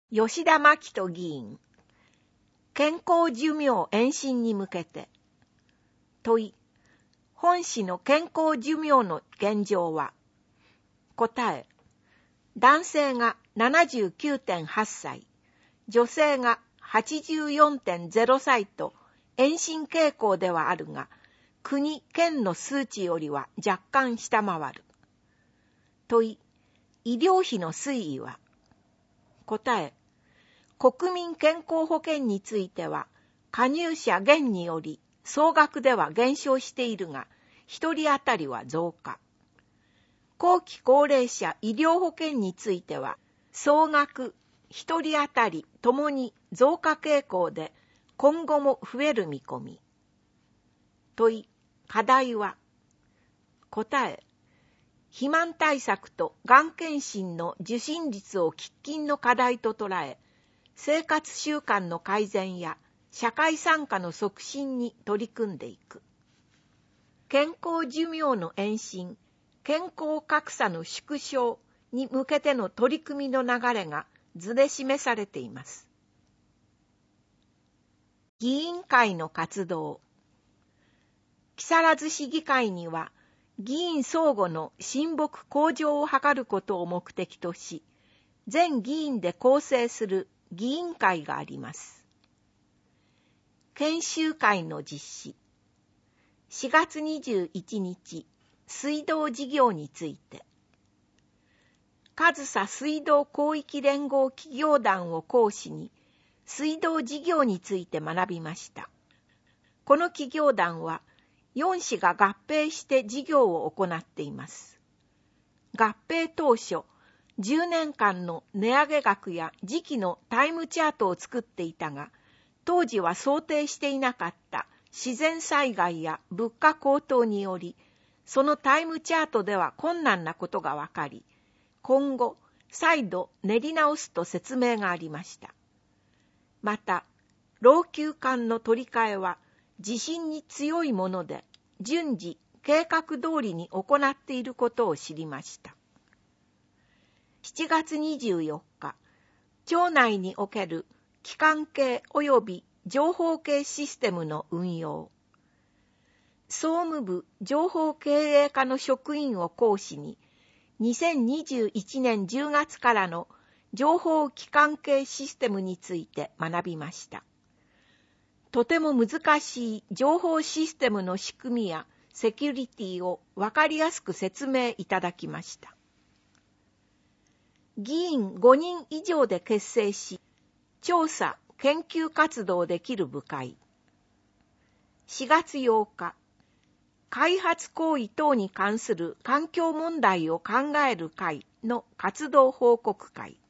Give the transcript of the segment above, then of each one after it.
吉田真紀人議員、健康寿命延伸に向けて。問い、本市の健康寿命の現状は。答え、男性が 79.8 歳、女性が 84.0 歳と延伸傾向ではあるが、国・県の数値よりは若干下回る。問い、医療費の推移は。答え、国民健康保険については、加入者減により総額では減少しているが、一人当たりは増加。後期高齢者医療保険については、総額一人当たりともに増加傾向で、今後も増える見込み。問い、課題は。答え、肥満対策とがん検診の受診率を喫緊の課題と捉え、生活習慣の改善や社会参加の促進に取り組んでいく。健康寿命の延伸、健康格差の縮小に向けての取り組みの流れが図で示されています。議員会の活動。木更津市議会には、議員相互の親睦向上を図ることを目的とし、全議員で構成する議員会があります。研修会の実施。4月21日、水道事業について。上総水道広域連合企業団を講師に、水道事業について学びました。この企業団は、4市が合併して事業を行っています。合併当初、10年間の値上げ額や時期のタイムチャートを作っていたが、当時は想定していなかった自然災害や物価高騰により、そのタイムチャートでは困難なことが分かり、今後再度練り直すと説明がありました。また、老朽管の取り替えは地震に強いもので、順次計画通りに行っていることを知りました。7月24日、町内における機関系及び情報系システムの運用。総務部情報経営課の職員を講師に、2021年10月からの情報機関系システムについて学びました。とても難しい情報システムの仕組みやセキュリティをわかりやすく説明いただきました。議員5人以上で結成し、調査・研究活動できる部会。4月8日、開発行為等に関する環境問題を考える会の活動報告会。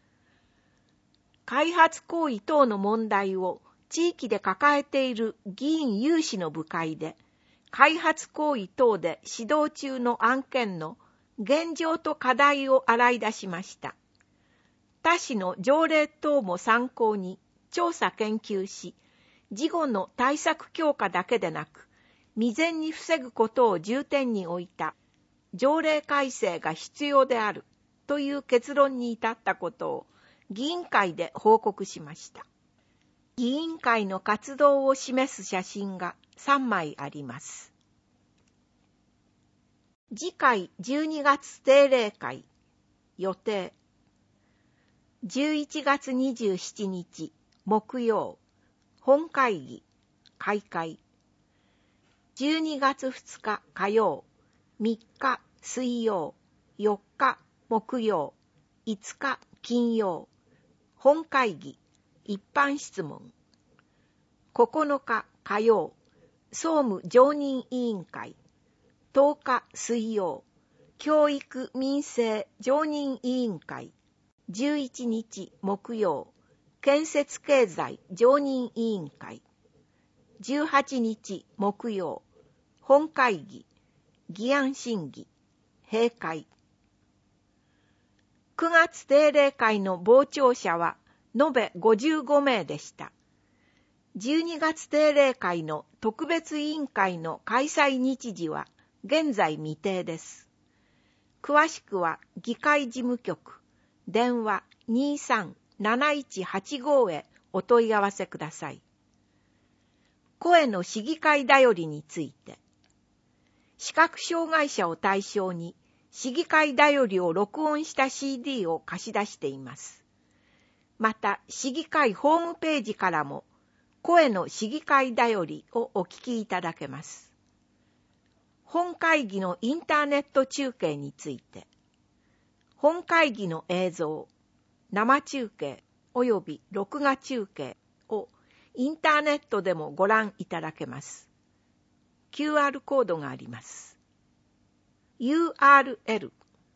開発行為等の問題を地域で抱えている議員有志の部会で、開発行為等で指導中の案件の現状と課題を洗い出しました。他市の条例等も参考に調査研究し、事後の対策強化だけでなく、未然に防ぐことを重点に置いた条例改正が必要であるという結論に至ったことを議員会で報告しました。議員会の活動を示す写真が3枚あります。次回12月定例会予定。11月27日木曜本会議開会。12月2日火曜、3日水曜、4日木曜、5日金曜本会議一般質問。9日火曜、総務常任委員会。10日水曜、教育民生常任委員会。11日木曜、建設経済常任委員会。18日木曜、本会議、議案審議、閉会。9月定例会の傍聴者は延べ55名でした。12月定例会の特別委員会の開催日時は現在未定です。詳しくは議会事務局、電話 7185へお問い合わせください。声の市議会だよりについて、視覚障害者を対象に市議会だよりを録音した CD を貸し出しています。また、市議会ホームページからも声の市議会だよりをお聞きいただけます。本会議のインターネット中継について、本会議の映像、生中継及び録画中継をインターネットでもご覧いただけます。QR コードがあります。URL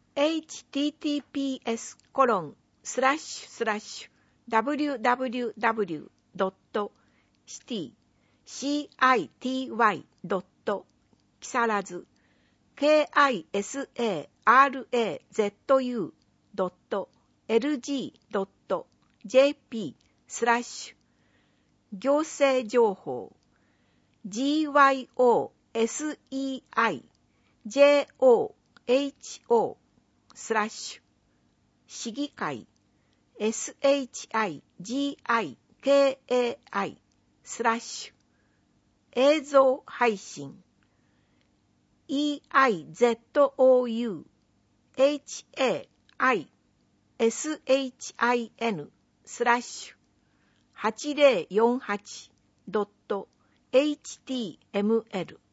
https://www.city-kisazu.lg.jp/ 行政情報 GYOSEIJOHO/ 市議会 SHIGIKAI/ 映像配信 EIZOUHAISHIN/8048.html